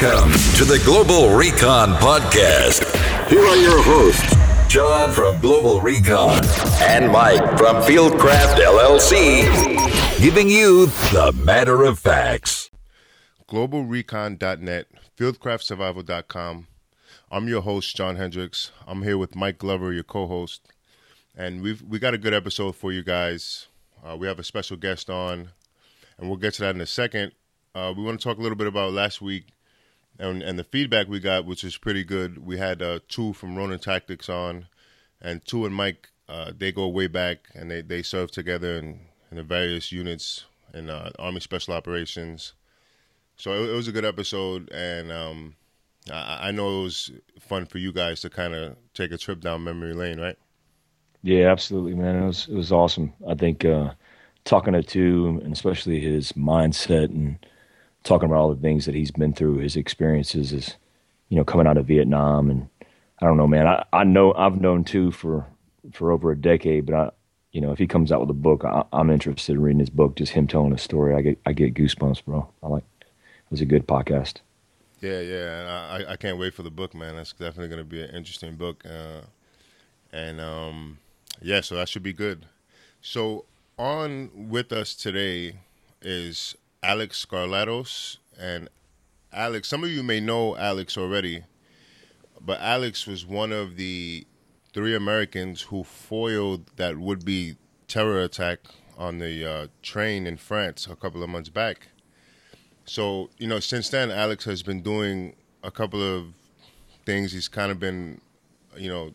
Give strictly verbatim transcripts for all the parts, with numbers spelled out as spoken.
Welcome to the Global Recon Podcast. Here are your hosts, John from Global Recon and Mike from Fieldcraft L L C, giving you the matter of facts. global recon dot net, fieldcraft survival dot com. I'm your host, John Hendricks. I'm here with Mike Glover, your co-host, and we've we got a good episode for you guys. Uh, we have a special guest on, and we'll get to that in a second. Uh, we want to talk a little bit about last week and, and the feedback we got, which is pretty good. We had uh, two from Ronin Tactics on, and two and Mike, uh, they go way back, and they, they serve together in, in the various units in uh, Army Special Operations. So it, it was a good episode, and um, I, I know it was fun for you guys to kind of take a trip down memory lane, right? Yeah, absolutely, man. It was it was awesome. I think uh, talking to two, and especially his mindset and talking about all the things that he's been through, his experiences is, you know, coming out of Vietnam. And I don't know, man, I, I know I've known two for, for over a decade, but I, you know, if he comes out with a book, I, I'm interested in reading his book, just him telling a story. I get, I get goosebumps, bro. I like, it was a good podcast. Yeah. Yeah. And I, I can't wait for the book, man. That's definitely going to be an interesting book. Uh, and um, yeah, so that should be good. So on with us today is Alex Scarlatos. And Alex, some of you may know Alex already, but Alex was one of the three Americans who foiled that would-be terror attack on the uh, train in France a couple of months back. So, you know, since then, Alex has been doing a couple of things. He's kind of been, you know,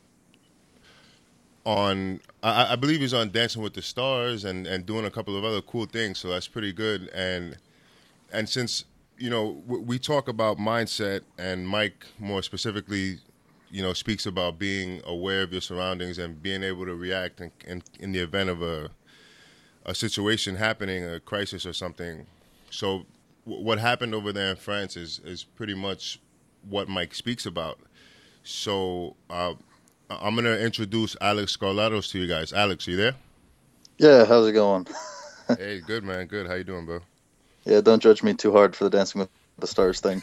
on, I, I believe he's on Dancing with the Stars and, and doing a couple of other cool things. So that's pretty good. And and since, you know, w- we talk about mindset, and Mike more specifically, you know, speaks about being aware of your surroundings and being able to react in, in, in the event of a a situation happening, a crisis or something. So w- what happened over there in France is, is pretty much what Mike speaks about. So uh, I'm going to introduce Alex Scarlatos to you guys. Alex, are you there? Yeah, how's it going? Hey, good, man. Good. How you doing, bro? Yeah, don't judge me too hard for the Dancing with the Stars thing.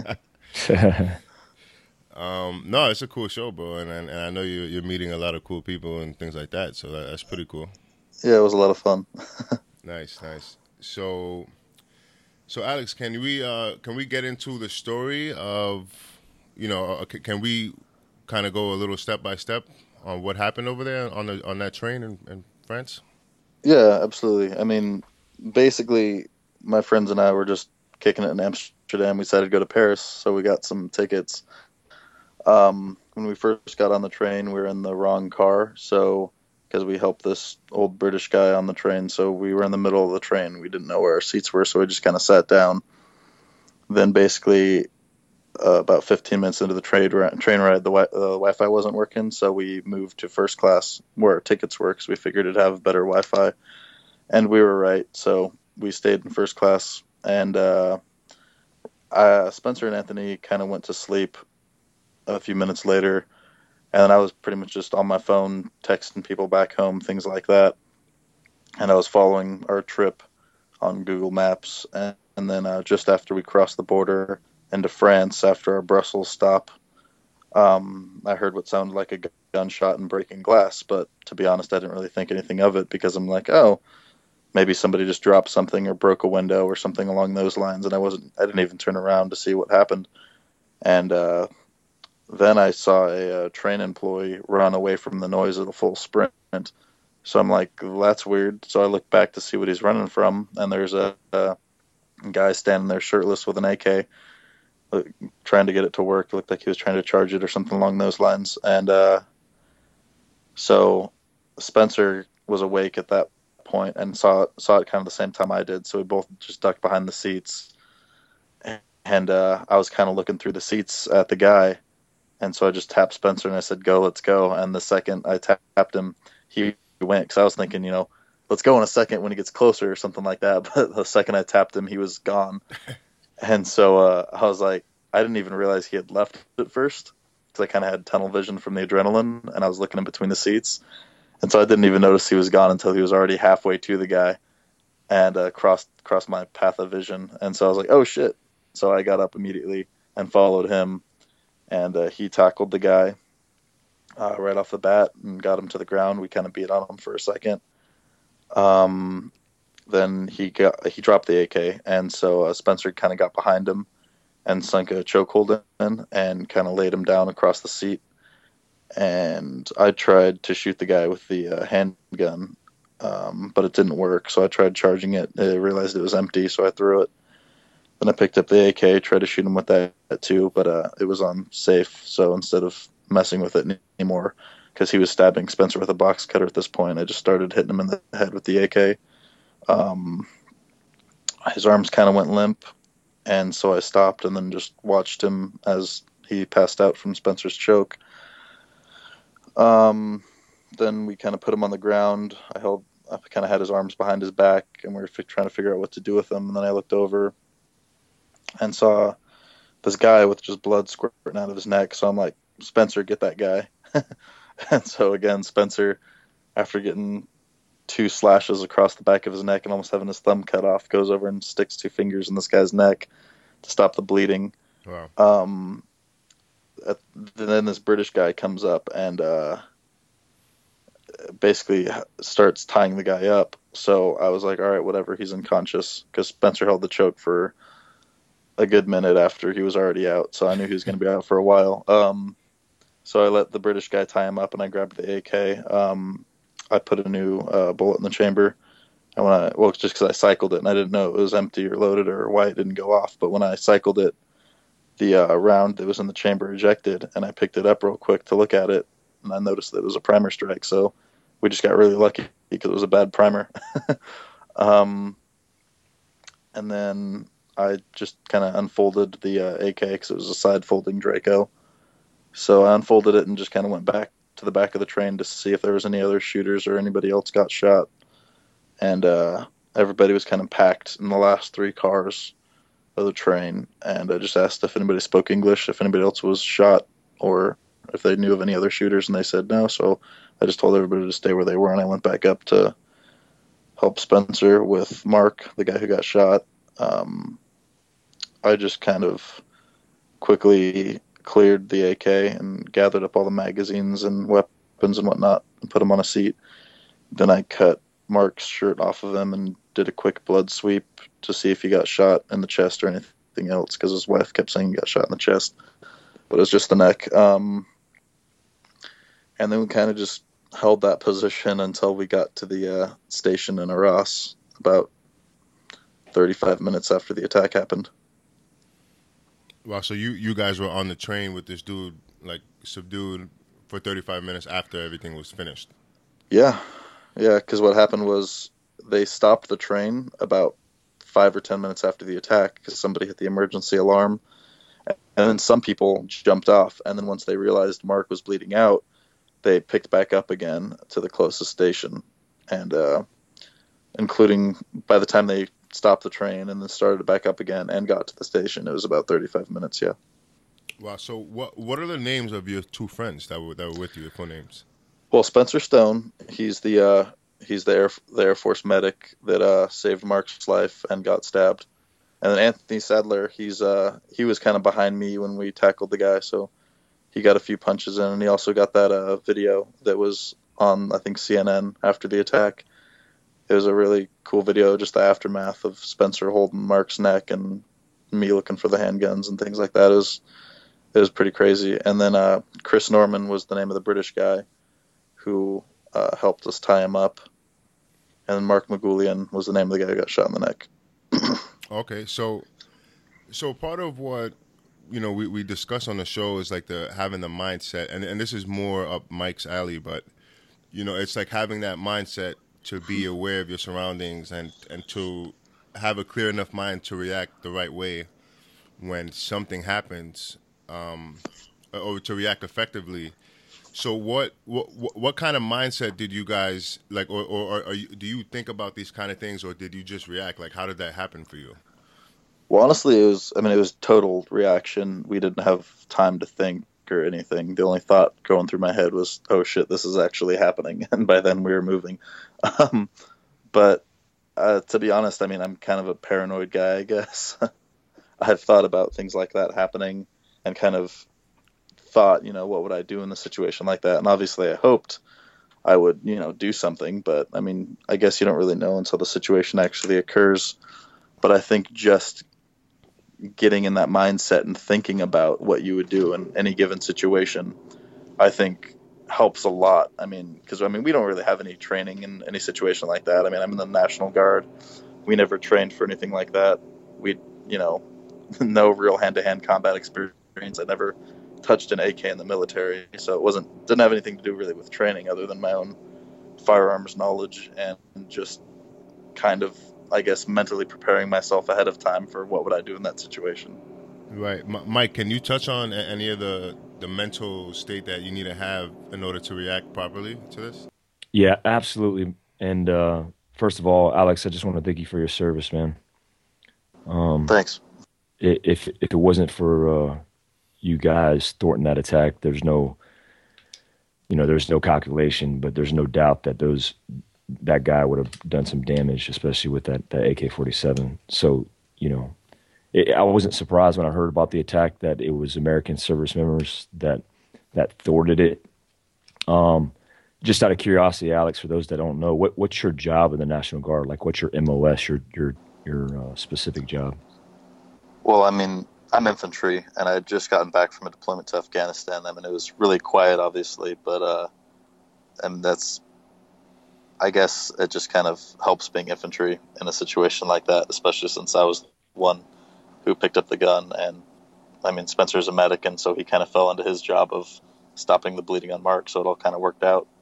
um, no, it's a cool show, bro, and and, and I know you're, you're meeting a lot of cool people and things like that, so that, that's pretty cool. Yeah, it was a lot of fun. Nice, nice. So, so Alex, can we uh, can we get into the story of, you know, uh, can we kind of go a little step by step on what happened over there on the on that train in, in France? Yeah, absolutely. I mean, basically, my friends and I were just kicking it in Amsterdam. We decided to go to Paris, so we got some tickets. Um, when we first got on the train, we were in the wrong car, so because we helped this old British guy on the train, so we were in the middle of the train. We didn't know where our seats were, so we just kind of sat down. Then basically, uh, about fifteen minutes into the train, train ride, the, wi- uh, the Wi-Fi wasn't working, so we moved to first class where our tickets were, because we figured it'd have better Wi-Fi. And we were right, so we stayed in first class. And uh, uh, Spencer and Anthony kind of went to sleep a few minutes later, and then I was pretty much just on my phone texting people back home, things like that. And I was following our trip on Google Maps. And, and then uh, just after we crossed the border into France, after our Brussels stop, um, I heard what sounded like a gunshot and breaking glass. But to be honest, I didn't really think anything of it, because I'm like, oh, maybe somebody just dropped something or broke a window or something along those lines. And I wasn't, I didn't even turn around to see what happened. And uh, then I saw a, a train employee run away from the noise of the full sprint. So I'm like, well, that's weird. So I look back to see what he's running from, and there's a, a guy standing there shirtless with an A K, uh, trying to get it to work. It looked like he was trying to charge it or something along those lines. And uh, so Spencer was awake at that point and saw it, saw it kind of the same time I did. So we both just ducked behind the seats, and uh, I was kind of looking through the seats at the guy. And so I just tapped Spencer and I said, go, let's go. And the second I tapped him, he went, because I was thinking, you know, let's go in a second when he gets closer or something like that. But the second I tapped him, he was gone. And so uh, I was like, I didn't even realize he had left at first, because I kind of had tunnel vision from the adrenaline, and I was looking in between the seats. And so I didn't even notice he was gone until he was already halfway to the guy and uh, crossed, crossed my path of vision. And so I was like, oh, shit. So I got up immediately, and followed him, and uh, he tackled the guy uh, right off the bat and got him to the ground. We kind of beat on him for a second. Um, then he got he dropped the A K, and so uh, Spencer kind of got behind him and sunk a chokehold in and kind of laid him down across the seat. And I tried to shoot the guy with the uh, handgun, um, but it didn't work. So I tried charging it. I realized it was empty, so I threw it. Then I picked up the A K, tried to shoot him with that too, but uh, it was unsafe. So instead of messing with it anymore, because he was stabbing Spencer with a box cutter at this point, I just started hitting him in the head with the A K. Um, his arms kind of went limp, and so I stopped and then just watched him as he passed out from Spencer's choke. Um, then we kind of put him on the ground. I held, I kind of had his arms behind his back, and we were f- trying to figure out what to do with him. And then I looked over and saw this guy with just blood squirting out of his neck. So I'm like, Spencer, get that guy. And so again, Spencer, after getting two slashes across the back of his neck and almost having his thumb cut off, goes over and sticks two fingers in this guy's neck to stop the bleeding. Wow. Um, at, then this British guy comes up and uh, basically starts tying the guy up. So I was like, all right, whatever, he's unconscious, because Spencer held the choke for a good minute after he was already out. So I knew he was going to be out for a while. Um, so I let the British guy tie him up, and I grabbed the A K. Um, I put a new uh, bullet in the chamber. And when I, well, just because I cycled it and I didn't know it was empty or loaded or why it didn't go off. But when I cycled it, the uh, round that was in the chamber ejected, and I picked it up real quick to look at it, and I noticed that it was a primer strike. So we just got really lucky because it was a bad primer. um, and then I just kind of unfolded the uh, A K because it was a side folding Draco. So I unfolded it and just kind of went back to the back of the train to see if there was any other shooters or anybody else got shot. And uh, everybody was kind of packed in the last three cars of the train. And I just asked if anybody spoke English, if anybody else was shot, or if they knew of any other shooters, and they said no. So I just told everybody to stay where they were, and I went back up to help Spencer with Mark, the guy who got shot. Um, I just kind of quickly cleared the A K and gathered up all the magazines and weapons and whatnot and put them on a seat. Then I cut Mark's shirt off of him and did a quick blood sweep to see if he got shot in the chest or anything else, because his wife kept saying he got shot in the chest, but it was just the neck. Um, and then we kind of just held that position until we got to the uh, station in Arras about thirty-five minutes after the attack happened. Wow, so you, you guys were on the train with this dude, like, subdued for thirty-five minutes after everything was finished? Yeah. Yeah, because what happened was they stopped the train about five or ten minutes after the attack because somebody hit the emergency alarm. And then some people jumped off. And then once they realized Mark was bleeding out, they picked back up again to the closest station. And uh, including by the time they stopped the train and then started back up again and got to the station, it was about thirty-five minutes, yeah. Wow, so what what are the names of your two friends that were, that were with you, the full names? Well, Spencer Stone, he's the uh, he's the Air, the Air Force medic that uh, saved Mark's life and got stabbed. And then Anthony Sadler, he's uh, he was kind of behind me when we tackled the guy, so he got a few punches in, and he also got that uh, video that was on, I think, C N N after the attack. It was a really cool video, just the aftermath of Spencer holding Mark's neck and me looking for the handguns and things like that. It was, it was pretty crazy. And then uh, Chris Norman was the name of the British guy who uh, helped us tie him up. And then Mark Magoulian was the name of the guy who got shot in the neck. Okay, so so part of what, you know, we, we discuss on the show is like the having the mindset, and, and this is more up Mike's alley, but, you know, it's like having that mindset to be aware of your surroundings and, and to have a clear enough mind to react the right way when something happens, um, or to react effectively. So what, what what kind of mindset did you guys, like, or, or, or you, do you think about these kind of things, or did you just react? Like, how did that happen for you? Well, honestly, it was, I mean, it was total reaction. We didn't have time to think or anything. The only thought going through my head was, oh shit, this is actually happening. And by then we were moving. Um, but uh, to be honest, I mean, I'm kind of a paranoid guy, I guess. I had thought about things like that happening and kind of thought, you know, what would I do in a situation like that? And obviously I hoped I would, you know, do something, but I mean, I guess you don't really know until the situation actually occurs. But I think just getting in that mindset and thinking about what you would do in any given situation, I think helps a lot. I mean, because I mean, we don't really have any training in any situation like that. I mean, I'm in the National Guard. We never trained for anything like that. We, you know, no real hand-to-hand combat experience. I never touched an A K in the military, so it wasn't didn't have anything to do really with training other than my own firearms knowledge and just kind of, I guess, mentally preparing myself ahead of time for what would I do in that situation. Right. M- Mike, can you touch on any of the, the mental state that you need to have in order to react properly to this? Yeah, absolutely. And uh, first of all, Alex, I just want to thank you for your service, man. Um, Thanks. If if it wasn't for uh, you guys thwarting that attack, there's no, you know, there's no calculation, but there's no doubt that those that guy would have done some damage, especially with that, that A K forty-seven. So, you know, it, I wasn't surprised when I heard about the attack that it was American service members that that thwarted it. Um, just out of curiosity, Alex, for those that don't know, what what's your job in the National Guard? Like, what's your M O S, your your your uh, specific job? Well, I mean, I'm infantry, and I had just gotten back from a deployment to Afghanistan. I mean, it was really quiet, obviously, but uh, and that's, I guess, it just kind of helps being infantry in a situation like that, especially since I was the one who picked up the gun. And I mean, Spencer's a medic, and so he kind of fell into his job of stopping the bleeding on Mark, so it all kind of worked out.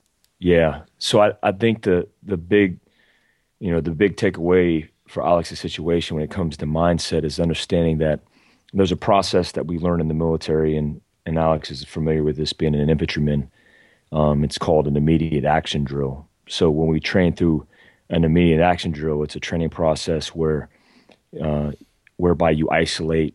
Yeah. So I, I think the the big, you know, the big takeaway for Alex's situation when it comes to mindset is understanding that there's a process that we learn in the military, and, and Alex is familiar with this being an infantryman. Um, it's called an immediate action drill. So when we train through an immediate action drill, it's a training process where, uh, whereby you isolate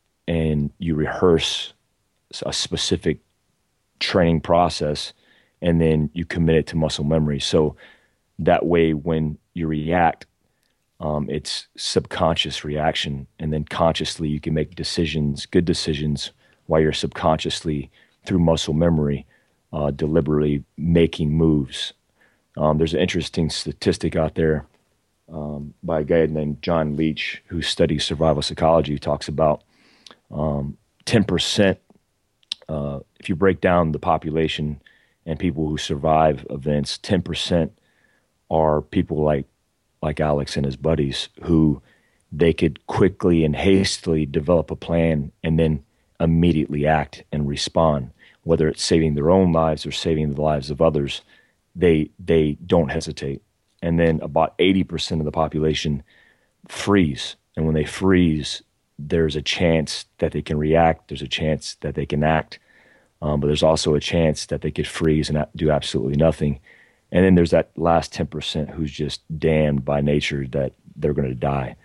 and you rehearse a specific training process, and then you commit it to muscle memory. So that way, when you react, Um, it's subconscious reaction, and then consciously you can make decisions, good decisions, while you're subconsciously, through muscle memory, uh, deliberately making moves. Um, there's an interesting statistic out there um, by a guy named John Leach, who studies survival psychology, who talks about um, ten percent, uh, if you break down the population and people who survive events, ten percent are people like like Alex and his buddies, who they could quickly and hastily develop a plan and then immediately act and respond, whether it's saving their own lives or saving the lives of others. They they don't hesitate. And then about eighty percent of the population freeze. And when they freeze, there's a chance that they can react. There's a chance that they can act. Um, but there's also a chance that they could freeze and do absolutely nothing. And then there's that last ten percent who's just damned by nature that they're going to die.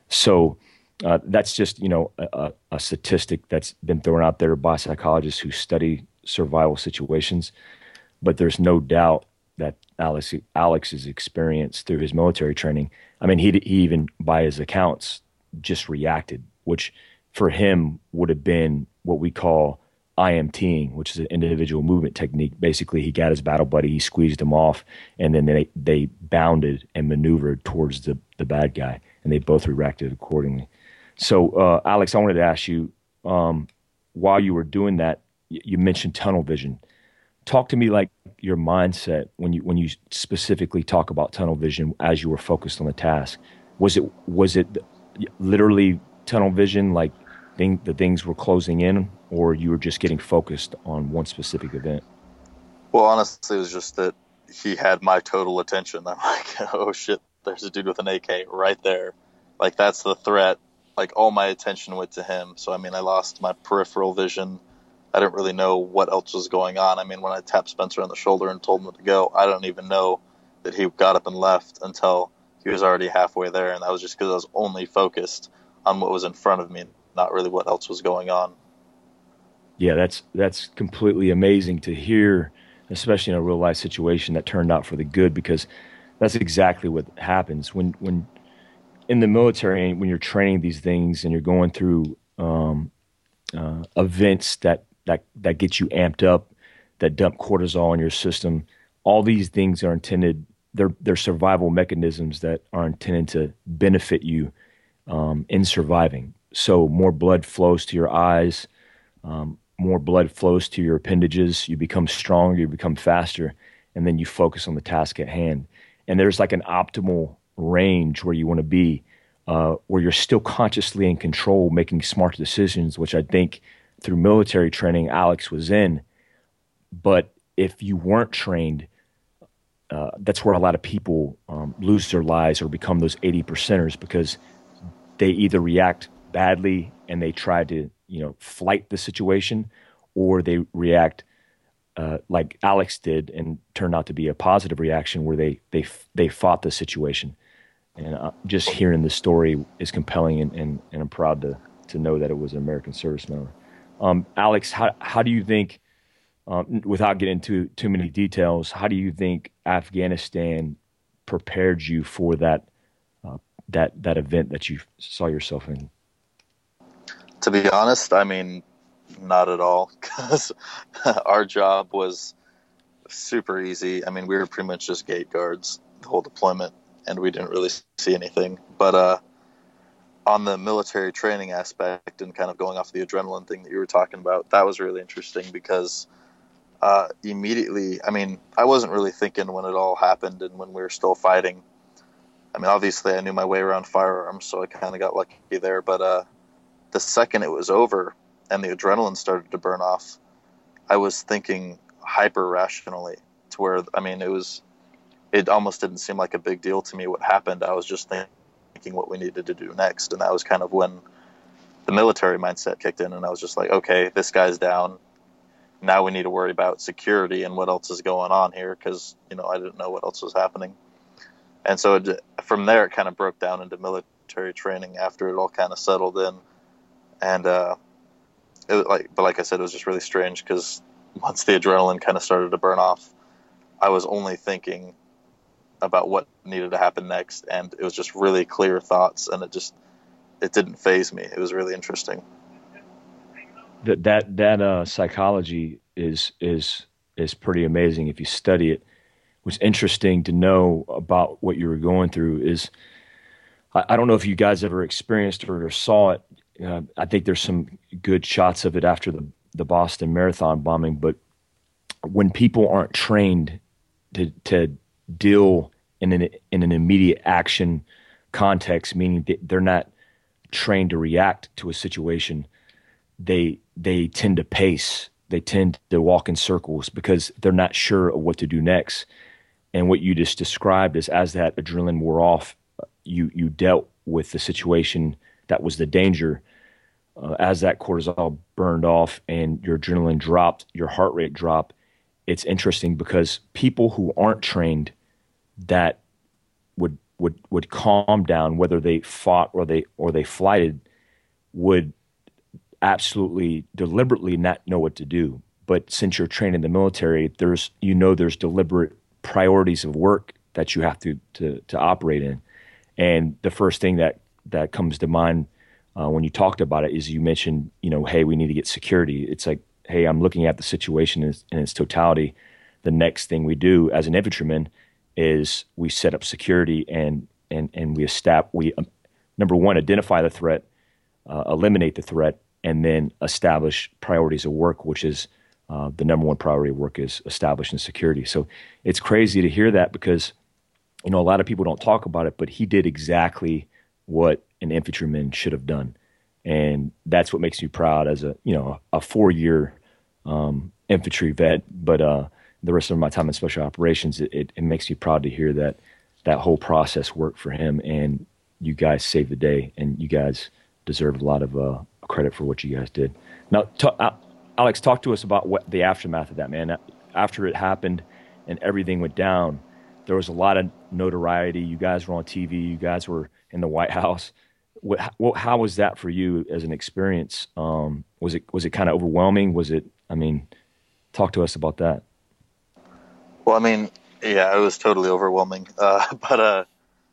So uh, that's just, you know, a, a statistic that's been thrown out there by psychologists who study survival situations. But there's no doubt that Alex, Alex's experience through his military training, I mean, he, he even, by his accounts, just reacted, which for him would have been what we call IMTing, which is an individual movement technique. Basically, he got his battle buddy, he squeezed him off, and then they, they bounded and maneuvered towards the, the bad guy, and they both reacted accordingly. So, uh, Alex, I wanted to ask you, um, while you were doing that, you mentioned tunnel vision. Talk to me like your mindset when you when you specifically talk about tunnel vision as you were focused on the task. Was it was it literally tunnel vision, like thing, the things were closing in, or you were just getting focused on one specific event? Well, honestly, it was just that he had my total attention. I'm like, oh shit, there's a dude with an A K right there. Like, that's the threat. Like, all my attention went to him. So, I mean, I lost my peripheral vision. I didn't really know what else was going on. I mean, when I tapped Spencer on the shoulder and told him to go, I don't even know that he got up and left until he was already halfway there. And that was just because I was only focused on what was in front of me, not really what else was going on. Yeah, that's that's completely amazing to hear, especially in a real life situation that turned out for the good, because that's exactly what happens when when in the military, when you're training these things and you're going through um, uh, events that, that, that get you amped up, that dump cortisol in your system, all these things are intended, they're, they're survival mechanisms that are intended to benefit you um, in surviving. So more blood flows to your eyes, um, more blood flows to your appendages, you become stronger, you become faster, and then you focus on the task at hand. And there's like an optimal range where you want to be, uh, where you're still consciously in control, making smart decisions, which I think through military training, Alex was in. But if you weren't trained, uh, that's where a lot of people um, lose their lives or become those eighty percenters, because they either react badly and they try to, you know, flight the situation, or they react uh, like Alex did and turned out to be a positive reaction where they they they fought the situation. And uh, just hearing the story is compelling, and, and, and I'm proud to to know that it was an American service member. Um, Alex, how how do you think, um, without getting into too many details, how do you think Afghanistan prepared you for that uh, that that event that you saw yourself in? To be honest, I mean, not at all, because our job was super easy. I mean, we were pretty much just gate guards the whole deployment, and we didn't really see anything. But uh, on the military training aspect and kind of going off the adrenaline thing that you were talking about, that was really interesting because uh, immediately, I mean, I wasn't really thinking when it all happened and when we were still fighting. I mean, obviously I knew my way around firearms, so I kind of got lucky there. But uh, the second it was over and the adrenaline started to burn off, I was thinking hyper rationally to where, I mean, it was, it almost didn't seem like a big deal to me what happened. I was just thinking what we needed to do next. And that was kind of when the military mindset kicked in, and I was just like, okay, this guy's down. Now we need to worry about security and what else is going on here, because, you know, I didn't know what else was happening. And so it, from there, it kind of broke down into military training after it all kind of settled in. And, uh, it was like, but like I said, it was just really strange because once the adrenaline kind of started to burn off, I was only thinking about what needed to happen next. And it was just really clear thoughts, and it just, it didn't faze me. It was really interesting. That, that, that, uh, psychology is, is, is pretty amazing if you study it. What's interesting to know about what you were going through is, I, I don't know if you guys ever experienced it or saw it. Uh, I think there's some good shots of it after the, the Boston Marathon bombing, but when people aren't trained to, to deal in an, in an immediate action context, meaning they're not trained to react to a situation, they, they tend to pace, they tend to walk in circles because they're not sure of what to do next. And what you just described is, as that adrenaline wore off, you, you dealt with the situation that was the danger. Uh, as that cortisol burned off and your adrenaline dropped, your heart rate dropped. It's interesting because people who aren't trained that would would would calm down, whether they fought or they or they flighted, would absolutely deliberately not know what to do. But since you're trained in the military, there's you know there's deliberate priorities of work that you have to to to operate in. And the first thing that that comes to mind uh, when you talked about it is you mentioned, you know, hey, we need to get security. It's like, hey, I'm looking at the situation in its, in its totality. The next thing we do as an infantryman is we set up security and and and we establish we um, number one, identify the threat, uh, eliminate the threat, and then establish priorities of work, which is uh, the number one priority of work is establishing security. So it's crazy to hear that because, you know, a lot of people don't talk about it, but he did exactly what an infantryman should have done. And that's what makes me proud as a, you know, a four-year um, infantry vet, but uh, the rest of my time in special operations, it, it, it makes me proud to hear that that whole process worked for him, and you guys saved the day, and you guys deserve a lot of uh, credit for what you guys did. Now, t- Alex, talk to us about what the aftermath of that, man. After it happened and everything went down, there was a lot of notoriety. You guys were on T V. You guys were in the White House. What, what, how was that for you as an experience? Um, was it was it kind of overwhelming? Was it? I mean, talk to us about that. Well, I mean, yeah, it was totally overwhelming. Uh, but uh,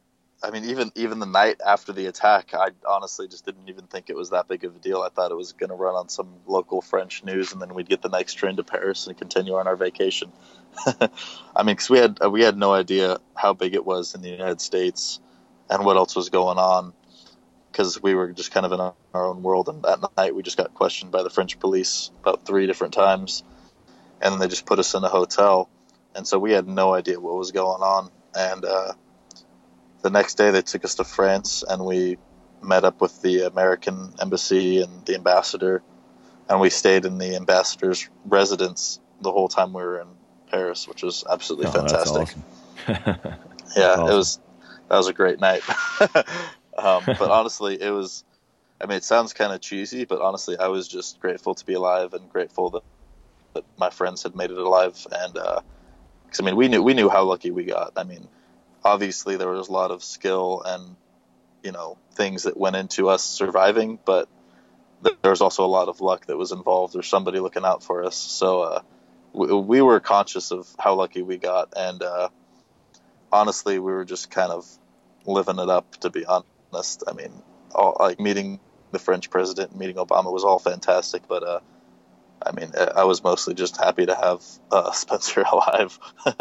I mean, even even the night after the attack, I honestly just didn't even think it was that big of a deal. I thought it was going to run on some local French news, and then we'd get the next train to Paris and continue on our vacation. I mean, because we had we had no idea how big it was in the United States and what else was going on, because we were just kind of in our, our own world. And that night, we just got questioned by the French police about three different times, and then they just put us in a hotel, and so we had no idea what was going on. And uh, the next day, they took us to France, and we met up with the American embassy and the ambassador, and we stayed in the ambassador's residence the whole time we were in Paris, which was absolutely oh, fantastic. That's awesome. yeah, that's awesome. it was that was a great night. um, but honestly, it was. I mean, it sounds kind of cheesy, but honestly, I was just grateful to be alive and grateful that, that my friends had made it alive. And because uh, I mean, we knew we knew how lucky we got. I mean, obviously there was a lot of skill and you know things that went into us surviving, but there was also a lot of luck that was involved. There's somebody looking out for us. So uh, we, we were conscious of how lucky we got, and uh, honestly, we were just kind of living it up. To be honest, I mean, all, like meeting the French president, meeting Obama was all fantastic, but uh, I mean, I was mostly just happy to have uh, Spencer alive.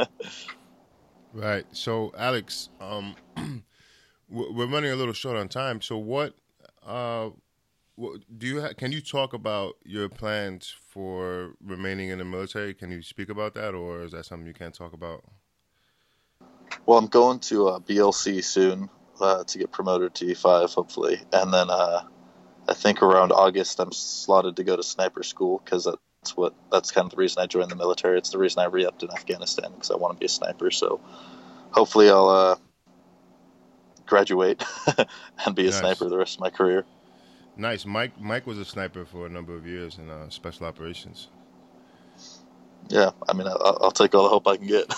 Right. So, Alex, um, we're running a little short on time. So, what, uh, what do you ha- can you talk about your plans for remaining in the military? Can you speak about that, or is that something you can't talk about? Well, I'm going to uh, B L C soon uh, to get promoted to E five, hopefully, and then uh, I think around August I'm slotted to go to sniper school, because that's what that's kind of the reason I joined the military. It's the reason I re-upped in Afghanistan, because I want to be a sniper. So hopefully I'll uh, graduate and be a Nice. sniper the rest of my career. Nice. Mike Mike was a sniper for a number of years in uh, special operations. Yeah, I mean, I'll, I'll take all the help I can get.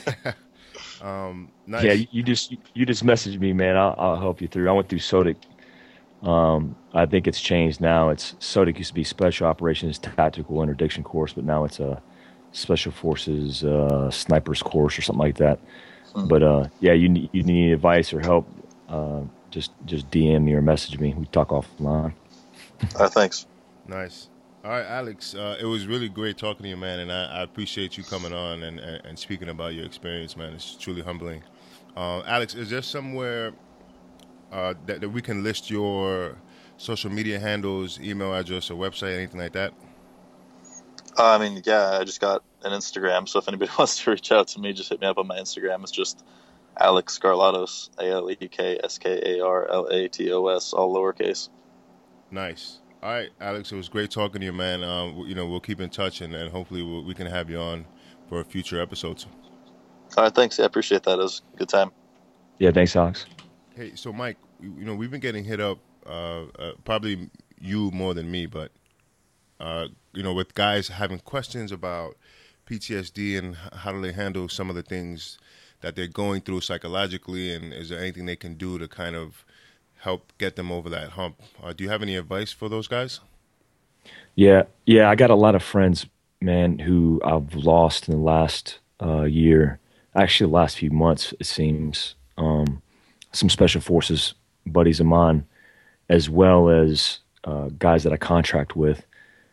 um, nice. Yeah, you just you just messaged me, man. I'll, I'll help you through. I went through S O D C. Um, I think it's changed now. It's S O D C used to be Special Operations Tactical Interdiction Course, but now it's a Special Forces uh, Snipers Course or something like that. Hmm. But uh, yeah, you need, you need advice or help, uh, just just D M me or message me. We talk offline. All right, thanks. Nice. All right, Alex, uh, it was really great talking to you, man, and I, I appreciate you coming on and, and, and speaking about your experience, man. It's truly humbling. Uh, Alex, is there somewhere uh, that, that we can list your social media handles, email address, or website, anything like that? Uh, I mean, yeah, I just got an Instagram, so if anybody wants to reach out to me, just hit me up on my Instagram. It's just Alex Skarlatos, A L E K S K A R L A T O S, all lowercase. Nice. All right, Alex, it was great talking to you, man. Um, you know, we'll keep in touch, and, and hopefully we'll, we can have you on for future episodes. All right, thanks. I appreciate that. It was a good time. Yeah, thanks, Alex. Hey, so Mike, you know, we've been getting hit up, uh, uh, probably you more than me, but, uh, you know, with guys having questions about P T S D and how do they handle some of the things that they're going through psychologically, and is there anything they can do to kind of help get them over that hump? Uh, do you have any advice for those guys? Yeah, yeah, I got a lot of friends, man, who I've lost in the last uh, year, actually the last few months, it seems. Um, some special forces buddies of mine, as well as uh, guys that I contract with.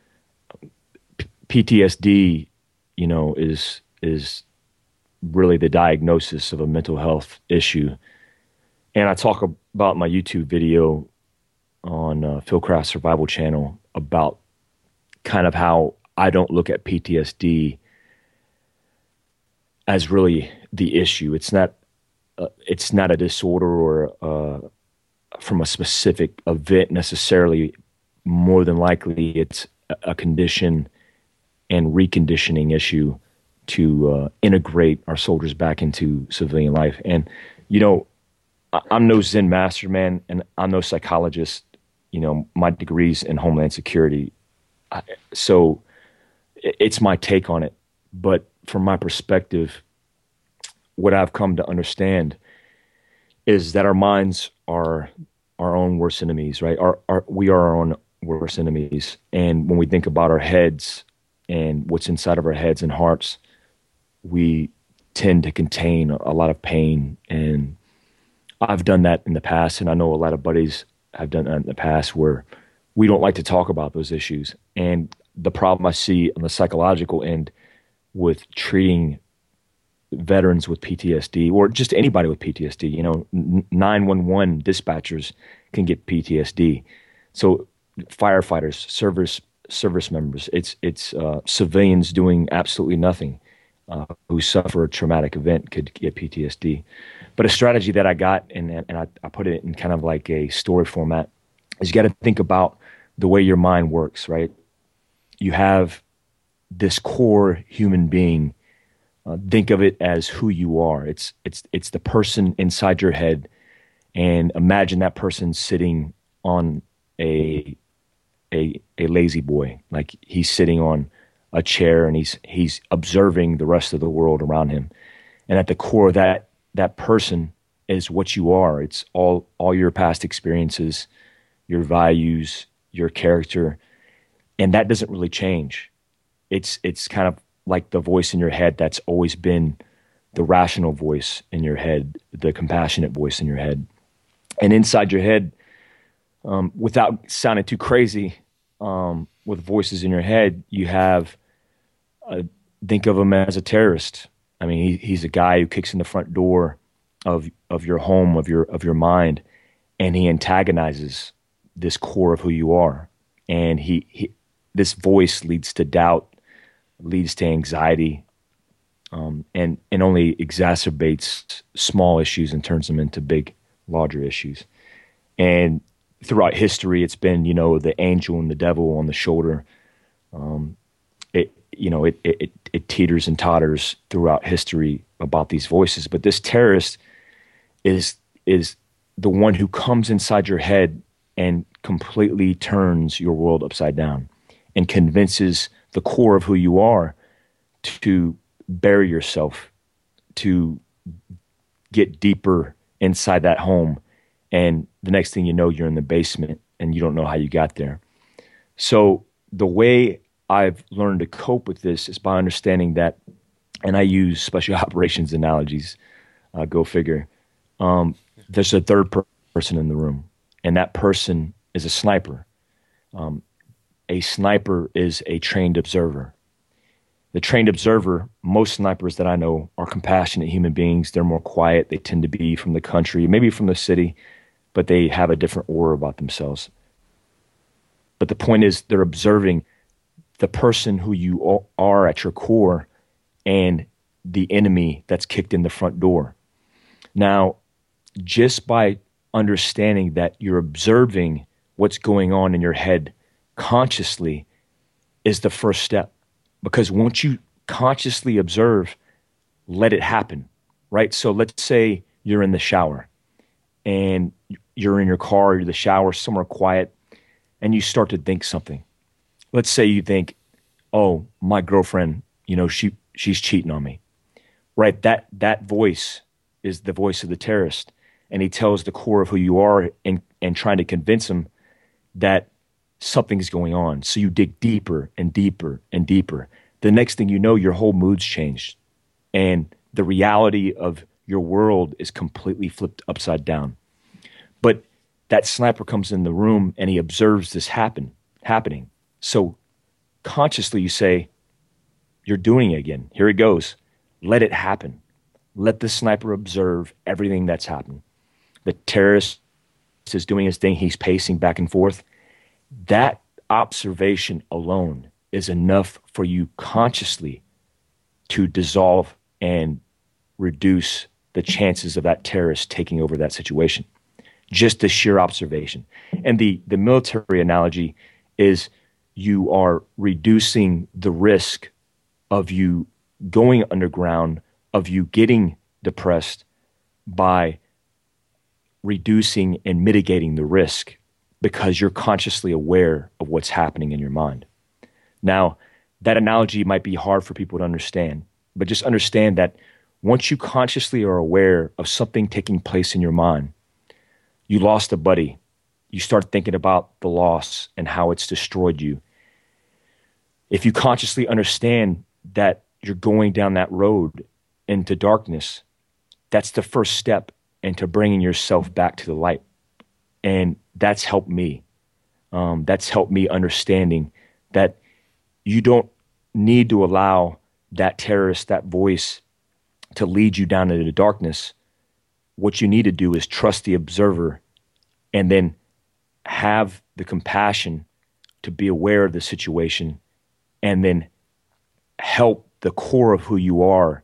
P- PTSD, you know, is is really the diagnosis of a mental health issue. And I talk about my YouTube video on uh, Fieldcraft Survival Channel about kind of how I don't look at P T S D as really the issue. It's not uh, it's not a disorder or uh, from a specific event necessarily. More than likely, it's a condition and reconditioning issue to uh, integrate our soldiers back into civilian life. And, you know, I'm no Zen master, man, and I'm no psychologist. You know, my degree's in Homeland Security. I, so it's my take on it. But from my perspective, what I've come to understand is that our minds are our own worst enemies, right? Our, our, we are our own worst enemies. And when we think about our heads and what's inside of our heads and hearts, we tend to contain a lot of pain and I've done that in the past, and I know a lot of buddies have done that in the past where we don't like to talk about those issues. And the problem I see on the psychological end with treating veterans with P T S D, or just anybody with P T S D, you know, nine one one dispatchers can get P T S D. So firefighters, service service members, it's it's uh, civilians doing absolutely nothing uh, who suffer a traumatic event could get P T S D. But a strategy that I got, and and I, I put it in kind of like a story format, is you got to think about the way your mind works, right? You have this core human being. Uh, think of it as who you are. It's it's it's the person inside your head, and imagine that person sitting on a a a lazy boy, like he's sitting on a chair and he's he's observing the rest of the world around him. And at the core of that that person is what you are. It's all all your past experiences, your values, your character, and that doesn't really change. It's it's kind of like the voice in your head that's always been the rational voice in your head, the compassionate voice in your head. And inside your head, um, without sounding too crazy, um, with voices in your head, you have, uh, think of him as a terrorist. I mean, he, he's a guy who kicks in the front door of of your home, of your of your mind, and he antagonizes this core of who you are. And he, he this voice leads to doubt, leads to anxiety, um, and, and only exacerbates small issues and turns them into big, larger issues. And throughout history, it's been, you know, the angel and the devil on the shoulder. Um, it, you know, it, it, it teeters and totters throughout history about these voices. But this terrorist is, is the one who comes inside your head and completely turns your world upside down and convinces the core of who you are to bury yourself, to get deeper inside that home. And the next thing you know, you're in the basement and you don't know how you got there. So the way I've learned to cope with this is by understanding that, and I use special operations analogies, uh, go figure, um, there's a third per- person in the room, and that person is a sniper. Um, A sniper is a trained observer. The trained observer, most snipers that I know are compassionate human beings. They're more quiet. They tend to be from the country, maybe from the city, but they have a different aura about themselves. But the point is, they're observing the person who you are at your core and the enemy that's kicked in the front door. Now, just by understanding that you're observing what's going on in your head consciously is the first step. Because once you consciously observe, let it happen, right? So let's say you're in the shower and you're in your car, you're in the shower, somewhere quiet, and you start to think something. Let's say you think, oh, my girlfriend, you know, she she's cheating on me, right? That that voice is the voice of the terrorist, and he tells the core of who you are and, and trying to convince him that something's going on. So you dig deeper and deeper and deeper. The next thing you know, your whole mood's changed, and the reality of your world is completely flipped upside down. But that sniper comes in the room and he observes this happen happening. So consciously you say, you're doing it again. Here it goes. Let it happen. Let the sniper observe everything that's happened. The terrorist is doing his thing. He's pacing back and forth. That observation alone is enough for you consciously to dissolve and reduce the chances of that terrorist taking over that situation. Just the sheer observation. And the, the military analogy is you are reducing the risk of you going underground, of you getting depressed by reducing and mitigating the risk because you're consciously aware of what's happening in your mind. Now, that analogy might be hard for people to understand, but just understand that once you consciously are aware of something taking place in your mind, you lost a buddy, you start thinking about the loss and how it's destroyed you. If you consciously understand that you're going down that road into darkness, that's the first step and to bringing yourself back to the light. And that's helped me. Um, that's helped me understanding that you don't need to allow that terrorist, that voice, to lead you down into the darkness. What you need to do is trust the observer and then have the compassion to be aware of the situation and then help the core of who you are,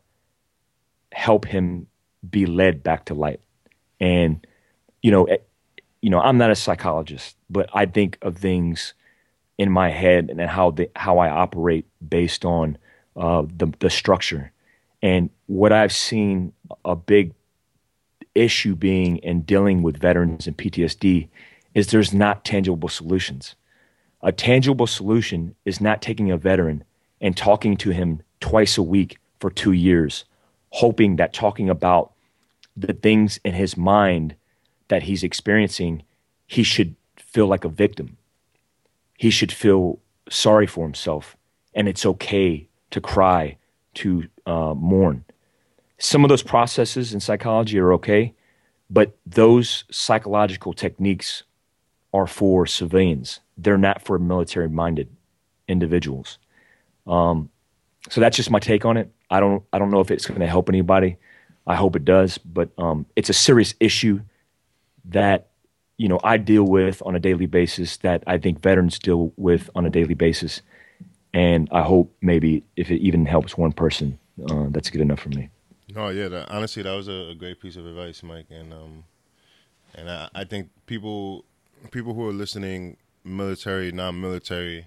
help him be led back to light. And, you know, you know, I'm not a psychologist, but I think of things in my head and how the, how I operate based on uh, the, the structure. And what I've seen a big issue being in dealing with veterans and P T S D is there's not tangible solutions. A tangible solution is not taking a veteran and talking to him twice a week for two years, hoping that talking about the things in his mind that he's experiencing, he should feel like a victim. He should feel sorry for himself, and it's okay to cry, to uh, mourn. Some of those processes in psychology are okay, but those psychological techniques are for civilians. They're not for military-minded individuals. Um, so that's just my take on it. I don't, I don't know if it's going to help anybody. I hope it does, but um, it's a serious issue that, you know, I deal with on a daily basis, that I think veterans deal with on a daily basis. And I hope maybe if it even helps one person, uh, that's good enough for me. No, yeah, that, honestly, that was a, a great piece of advice, Mike. And um, and I, I think people people who are listening, military, non-military,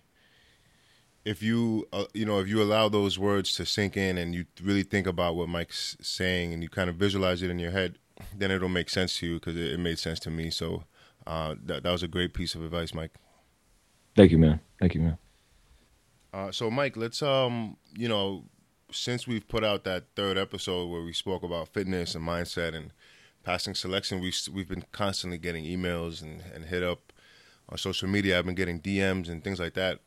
if you uh, you know if you allow those words to sink in and you really think about what Mike's saying and you kind of visualize it in your head, then it'll make sense to you, because it, it made sense to me. So uh, that that was a great piece of advice, Mike. Thank you, man. Thank you, man. Uh, so, Mike, let's um, you know, since we've put out that third episode where we spoke about fitness and mindset and passing selection, we've we've been constantly getting emails and, and hit up on social media. I've been getting D Ms and things like that.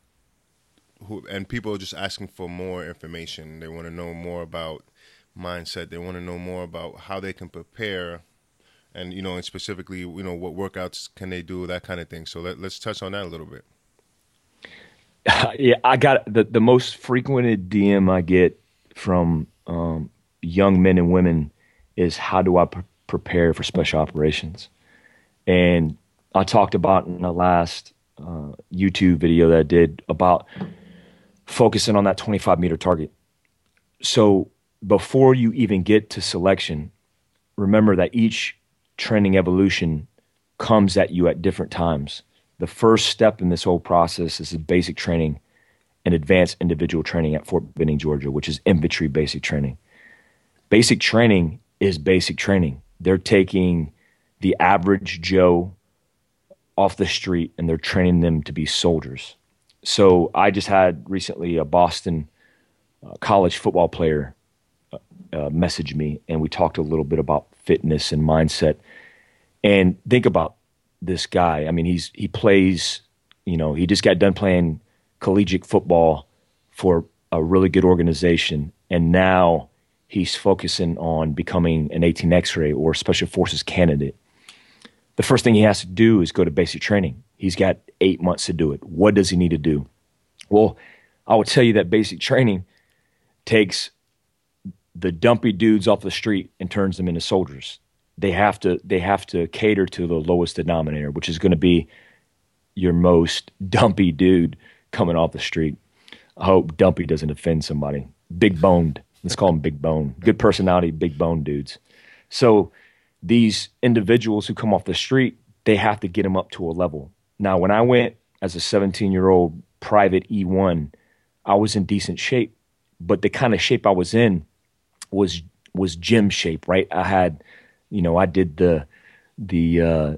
Who and people are just asking for more information. They want to know more about mindset. They want to know more about how they can prepare, and you know, and specifically, you know, what workouts can they do, that kind of thing. So let, let's touch on that a little bit. Uh, yeah, I got the the most frequented D M I get from um, young men and women is, how do I pre- prepare for special operations? And I talked about in the last uh, YouTube video that I did about focusing on that twenty-five meter target. So before you even get to selection, remember that each training evolution comes at you at different times. The first step in this whole process is basic training and advanced individual training at Fort Benning, Georgia, which is infantry basic training. Basic training is basic training. They're taking the average Joe off the street and they're training them to be soldiers. So I just had recently a Boston uh, college football player uh, uh, message me, and we talked a little bit about fitness and mindset. And think about this guy. I mean, he's he plays, you know, he just got done playing collegiate football for a really good organization, and now he's focusing on becoming an eighteen X-ray or special forces candidate. The first thing he has to do is go to basic training. He's got eight months to do it. What does he need to do? Well, I would tell you that basic training takes the dumpy dudes off the street and turns them into soldiers. They have to they have to cater to the lowest denominator, which is going to be your most dumpy dude coming off the street. I hope dumpy doesn't offend somebody. Big boned. Let's call them big bone. Good personality, big bone dudes. So these individuals who come off the street, they have to get them up to a level. Now, when I went as a seventeen-year-old private E one, I was in decent shape, but the kind of shape I was in was was gym shape, right? I had, you know, I did the the uh,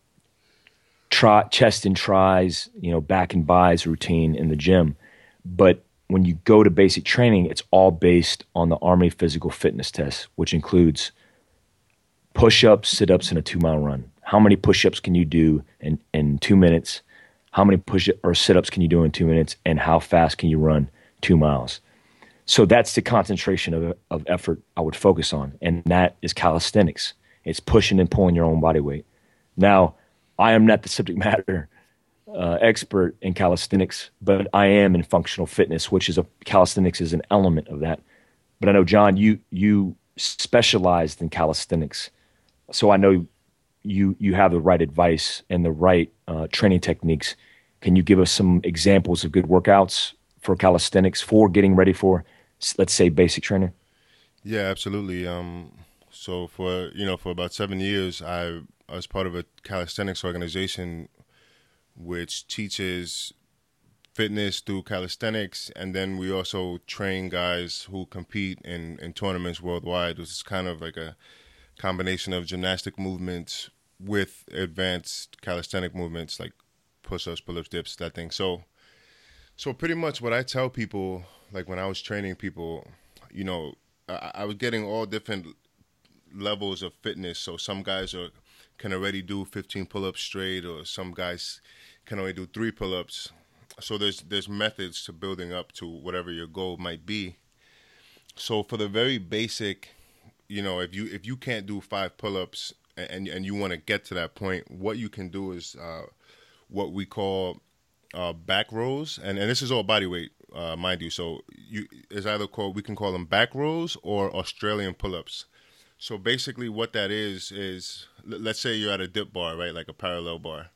tri- chest and tries, you know, back and bis routine in the gym. But when you go to basic training, it's all based on the Army Physical Fitness Test, which includes push-ups, sit-ups, and a two-mile run. How many push-ups can you do in, in two minutes? How many push or sit-ups can you do in two minutes? And how fast can you run two miles? So that's the concentration of, of effort I would focus on, and that is calisthenics. It's pushing and pulling your own body weight. Now, I am not the subject matter uh, expert in calisthenics, but I am in functional fitness, which is a calisthenics is an element of that. But I know, John, you you specialized in calisthenics, so I know you you have the right advice and the right uh, training techniques. Can you give us some examples of good workouts for calisthenics for getting ready for, let's say, basic training? Yeah, absolutely. Um, so for you know for about seven years, I, I was part of a calisthenics organization which teaches fitness through calisthenics, and then we also train guys who compete in, in tournaments worldwide, which is kind of like a combination of gymnastic movements with advanced calisthenic movements like push-ups, pull-ups, dips, that thing. So, so pretty much what I tell people, like when I was training people, you know, I, I was getting all different levels of fitness. So some guys are can already do fifteen pull-ups straight, or some guys can only do three pull-ups. So there's there's methods to building up to whatever your goal might be. So for the very basic, you know, if you if you can't do five pull-ups and and you want to get to that point, what you can do is uh, what we call uh, back rows, and and this is all body weight, uh, mind you. So you is either called we can call them back rows or Australian pull-ups. So basically, what that is is let's say you're at a dip bar, right, like a parallel bar.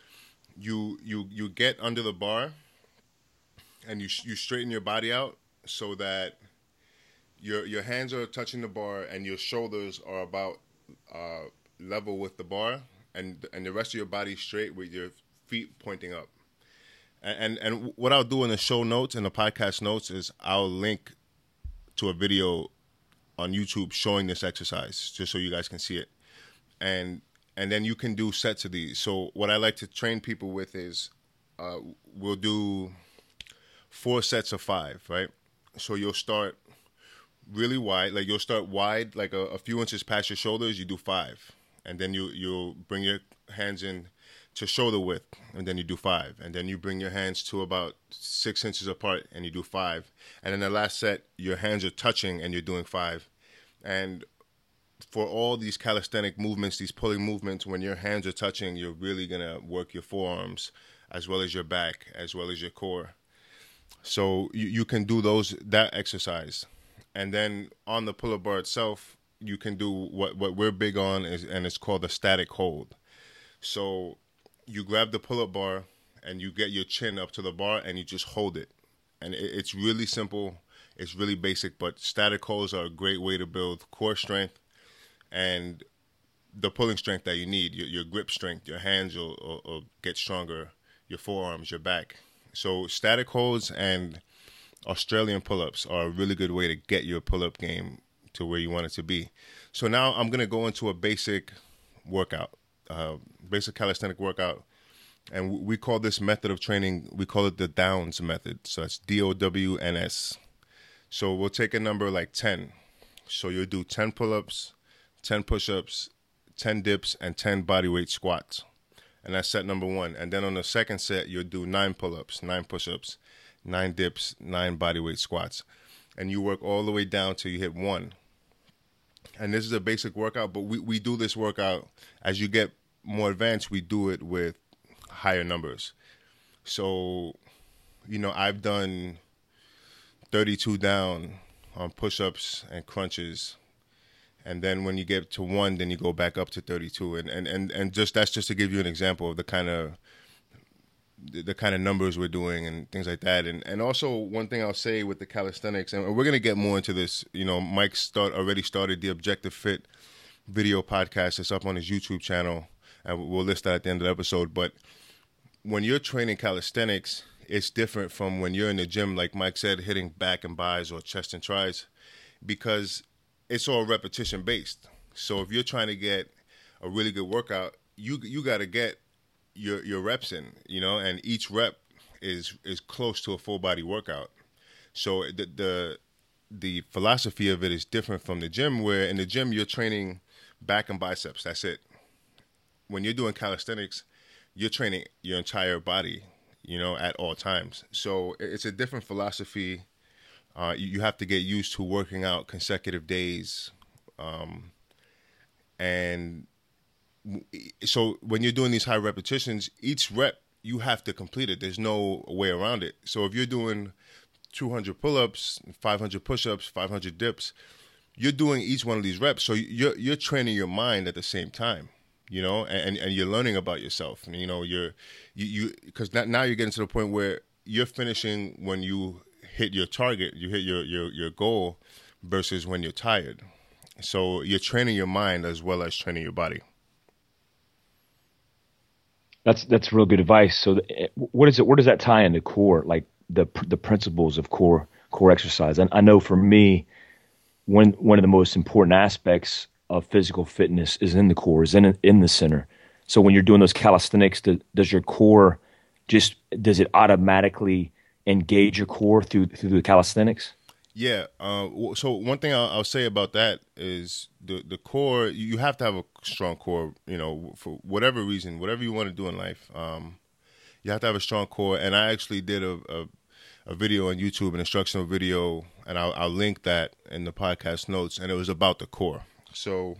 You you you get under the bar, and you you straighten your body out so that your your hands are touching the bar and your shoulders are about uh, level with the bar, and and the rest of your body straight with your feet pointing up. And and, and what I'll do in the show notes and the podcast notes is I'll link to a video on YouTube showing this exercise just so you guys can see it, and. And then you can do sets of these. So what I like to train people with is uh, we'll do four sets of five, right? So you'll start really wide. Like you'll start wide, like a, a few inches past your shoulders, you do five. And then you, you'll bring your hands in to shoulder width, and then you do five. And then you bring your hands to about six inches apart, and you do five. And then the last set, your hands are touching, and you're doing five. And for all these calisthenic movements, these pulling movements, when your hands are touching, you're really going to work your forearms as well as your back, as well as your core. So you, you can do those that exercise. And then on the pull-up bar itself, you can do what, what we're big on, is, and it's called a static hold. So you grab the pull-up bar and you get your chin up to the bar and you just hold it. And it, it's really simple. It's really basic, but static holds are a great way to build core strength and the pulling strength that you need, your, your grip strength. Your hands will, will, will get stronger, your forearms, your back. So static holds and Australian pull-ups are a really good way to get your pull-up game to where you want it to be. So now I'm going to go into a basic workout, uh, basic calisthenic workout. And we call this method of training, we call it the Downs method. So that's D O W N S. So we'll take a number like ten. So you'll do ten pull-ups, ten push-ups, ten dips, and ten bodyweight squats. And that's set number one. And then on the second set, you'll do nine pull-ups, nine push-ups, nine dips, nine bodyweight squats. And you work all the way down till you hit one. And this is a basic workout, but we, we do this workout, as you get more advanced, we do it with higher numbers. So, you know, I've done thirty-two down on push-ups and crunches. And then when you get to one, then you go back up to thirty-two. And, and, and, and just that's just to give you an example of the kind of the, the kind of numbers we're doing and things like that. And and also one thing I'll say with the calisthenics, and we're going to get more into this, you know, Mike start already started the Objective Fit video podcast. It's up on his YouTube channel, and we'll list that at the end of the episode. But when you're training calisthenics, it's different from when you're in the gym, like Mike said, hitting back and bis or chest and tris, because it's all repetition based. So if you're trying to get a really good workout, you you got to get your your reps in, you know, and each rep is is close to a full body workout. So the the the philosophy of it is different from the gym, where in the gym you're training back and biceps. That's it. When you're doing calisthenics, you're training your entire body, you know, at all times. So it's a different philosophy. Uh, you, you have to get used to working out consecutive days, um, And so when you're doing these high repetitions, each rep, you have to complete it. There's no way around it. So if you're doing two hundred pull-ups, five hundred push-ups, five hundred dips, you're doing each one of these reps. So you're you're training your mind at the same time, you know, and and you're learning about yourself. And, you know, you're you you because now you're getting to the point where you're finishing when you hit your target, you hit your your your goal, versus when you're tired. So you're training your mind as well as training your body. That's that's real good advice. So, the, what is it? Where does that tie into core, like the the principles of core core exercise? And I know for me, one one of the most important aspects of physical fitness is in the core, is in in the center. So when you're doing those calisthenics, does, does your core just does it automatically engage your core through through the calisthenics? Yeah. Uh, so one thing I'll, I'll say about that is the the core. You have to have a strong core. You know, for whatever reason, whatever you want to do in life, um, you have to have a strong core. And I actually did a a, a video on YouTube, an instructional video, and I'll, I'll link that in the podcast notes. And it was about the core. So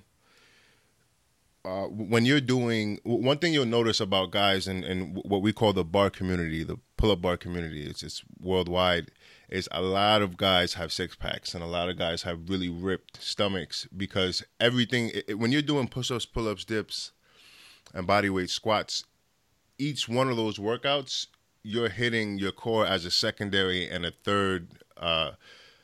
uh, when you're doing, one thing you'll notice about guys in, in what we call the bar community, the pull-up bar community, it's it's worldwide. Is a lot of guys have six packs and a lot of guys have really ripped stomachs because everything, it, when you're doing push-ups, pull-ups, dips, and bodyweight squats, each one of those workouts, you're hitting your core as a secondary and a third uh,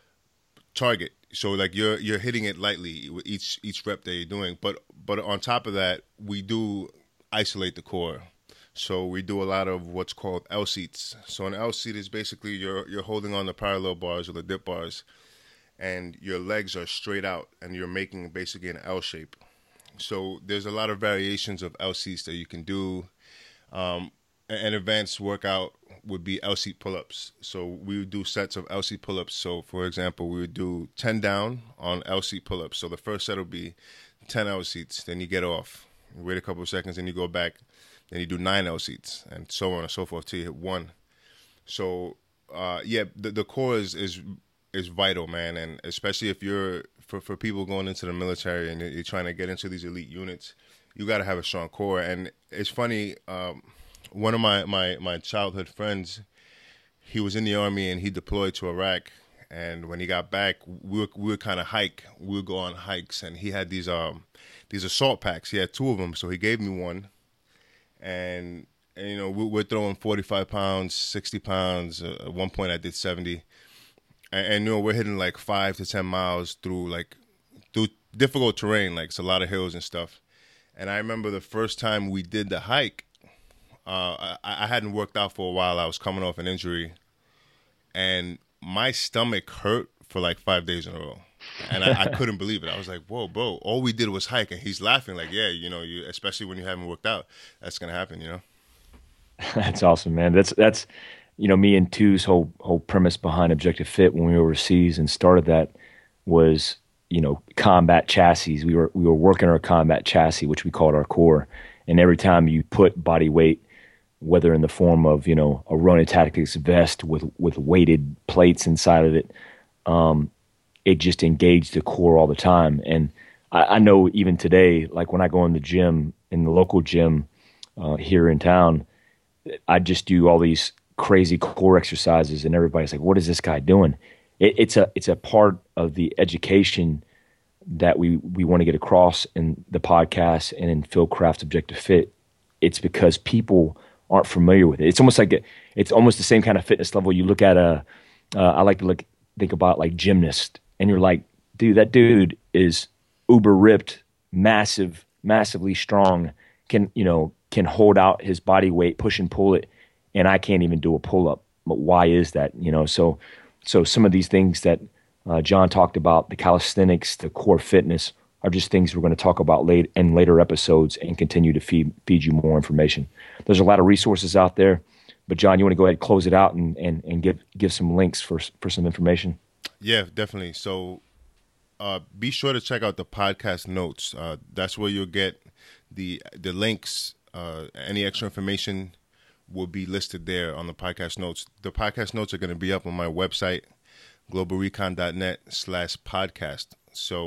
target. So like you're you're hitting it lightly with each each rep that you're doing. But but on top of that, we do isolate the core. So we do a lot of what's called L seats. So an L seat is basically you're you're holding on the parallel bars or the dip bars, and your legs are straight out, and you're making basically an L shape. So there's a lot of variations of L seats that you can do. Um, an advanced workout would be L seat pull-ups. So we would do sets of L seat pull-ups. So for example, we would do ten down on L seat pull-ups. So the first set will be ten L seats. Then you get off, you wait a couple of seconds, then you go back. Then you do nine L seats, and so on and so forth till you hit one. So, uh, yeah, the, the core is, is is vital, man, and especially if you're for, for people going into the military and you're trying to get into these elite units, you got to have a strong core. And it's funny, um, one of my, my, my childhood friends, he was in the Army and he deployed to Iraq. And when he got back, we would, we would kind of hike. We would go on hikes, and he had these um these assault packs. He had two of them, so he gave me one. And, and, you know, we're throwing forty-five pounds, sixty pounds. Uh, at one point I did seventy. And, and, you know, we're hitting like five to ten miles through like, through difficult terrain. Like it's a lot of hills and stuff. And I remember the first time we did the hike, uh, I, I hadn't worked out for a while. I was coming off an injury. And my stomach hurt for like five days in a row. And I, I couldn't believe it. I was like, whoa, bro, all we did was hike. And he's laughing like, yeah, you know, you especially when you haven't worked out, that's going to happen, you know? That's awesome, man. That's, that's, you know, me and Two's whole, whole premise behind Objective Fit when we were overseas and started that was, you know, combat chassis. We were, we were working our combat chassis, which we called our core. And every time you put body weight, whether in the form of, you know, a Ronin Tactics vest with, with weighted plates inside of it, um, it just engaged the core all the time. And I, I know even today, like when I go in the gym, in the local gym uh, here in town, I just do all these crazy core exercises, and everybody's like, what is this guy doing? It, it's a it's a part of the education that we, we want to get across in the podcast and in Fieldcraft's Objective Fit. It's because people aren't familiar with it. It's almost like a, it's almost the same kind of fitness level. You look at a, uh, I like to look think about like gymnast. And you're like, dude, that dude is uber ripped, massive, massively strong, can, you know, can hold out his body weight, push and pull it, and I can't even do a pull-up. But why is that? You know, so so some of these things that uh, John talked about, the calisthenics, the core fitness, are just things we're going to talk about late in later episodes and continue to feed feed you more information. There's a lot of resources out there, but John, you want to go ahead and close it out and, and, and give give some links for for some information? Yeah, definitely. So uh, be sure to check out the podcast notes. Uh, that's where you'll get the the links. Uh, any extra information will be listed there on the podcast notes. The podcast notes are going to be up on my website, globalrecon dot net slash podcast. So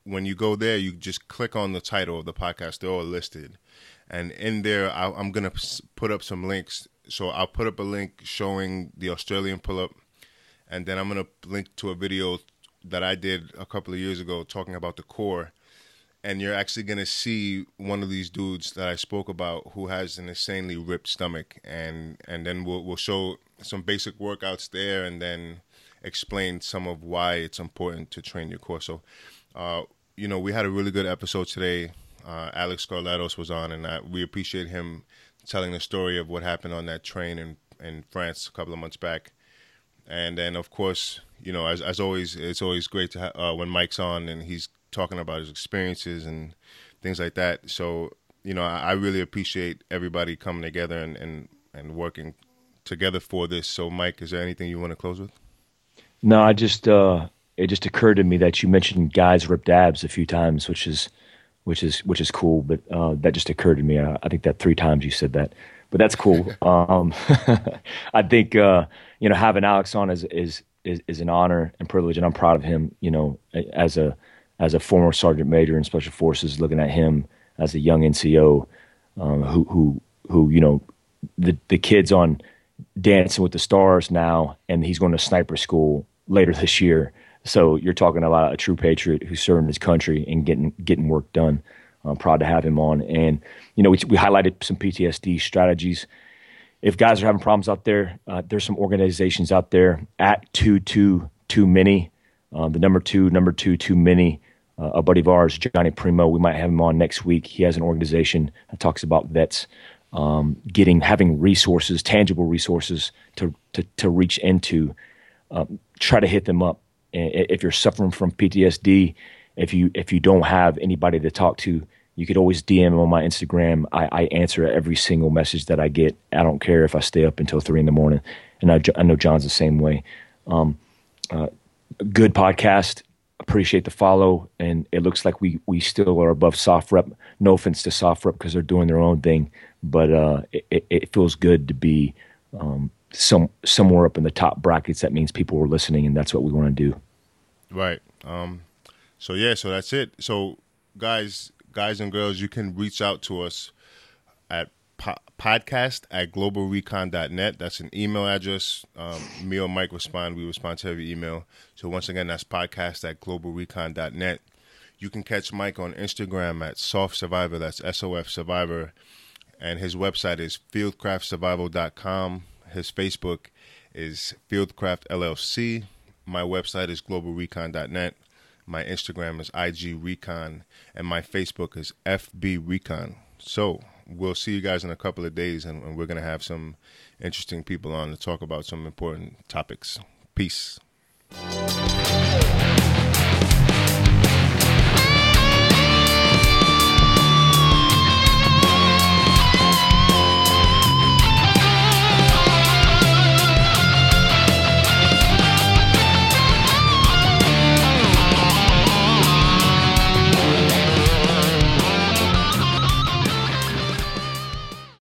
when you go there, you just click on the title of the podcast. They're all listed. And in there, I, I'm going to put up some links. So I'll put up a link showing the Australian pull-up. And then I'm going to link to a video that I did a couple of years ago talking about the core. And you're actually going to see one of these dudes that I spoke about who has an insanely ripped stomach. And, and then we'll, we'll show some basic workouts there and then explain some of why it's important to train your core. So, uh, you know, we had a really good episode today. Uh, Alex Carletos was on, and I, we appreciate him telling the story of what happened on that train in, in France a couple of months back. And then, of course, you know, as as always, it's always great to ha- uh, when Mike's on and he's talking about his experiences and things like that. So, you know, I, I really appreciate everybody coming together and, and, and working together for this. So, Mike, is there anything you want to close with? No, I just uh, it just occurred to me that you mentioned guys ripped abs a few times, which is which is which is cool. But uh, that just occurred to me. I, I think that three times you said that, but that's cool. um, I think uh, you know, having Alex on is, is is is an honor and privilege, and I'm proud of him. You know, as a as a former sergeant major in Special Forces, looking at him as a young N C O, um, who who who you know, the the kids on Dancing with the Stars now, and he's going to sniper school later this year. So you're talking about a true patriot who's serving his country and getting getting work done. I'm proud to have him on. And you know, we, we highlighted some P T S D strategies. If guys are having problems out there, uh, there's some organizations out there at two two too many, um, the number two number two too many. Uh, a buddy of ours, Johnny Primo, we might have him on next week. He has an organization that talks about vets um, getting having resources, tangible resources to to, to reach into. Um, try to hit them up. If you're suffering from P T S D, if you if you don't have anybody to talk to, you could always D M on my Instagram. I, I answer every single message that I get. I don't care if I stay up until three in the morning, and I, I know John's the same way. Um, uh, good podcast. Appreciate the follow, and it looks like we we still are above Soft Rep. No offense to Soft Rep because they're doing their own thing, but uh, it, it feels good to be um, some somewhere up in the top brackets. That means people are listening, and that's what we want to do. Right. Um, so yeah, so that's it. So guys, guys and girls, you can reach out to us at po- podcast at global recon dot net. That's an email address. Um, me or Mike respond. We respond to every email. So once again, that's podcast at global recon dot net. You can catch Mike on Instagram at Soft Survivor. That's S O F Survivor. And his website is fieldcraft survival dot com. His Facebook is Fieldcraft L L C. My website is global recon dot net. My Instagram is I G Recon. And my Facebook is F B Recon. So we'll see you guys in a couple of days, and, and we're going to have some interesting people on to talk about some important topics. Peace.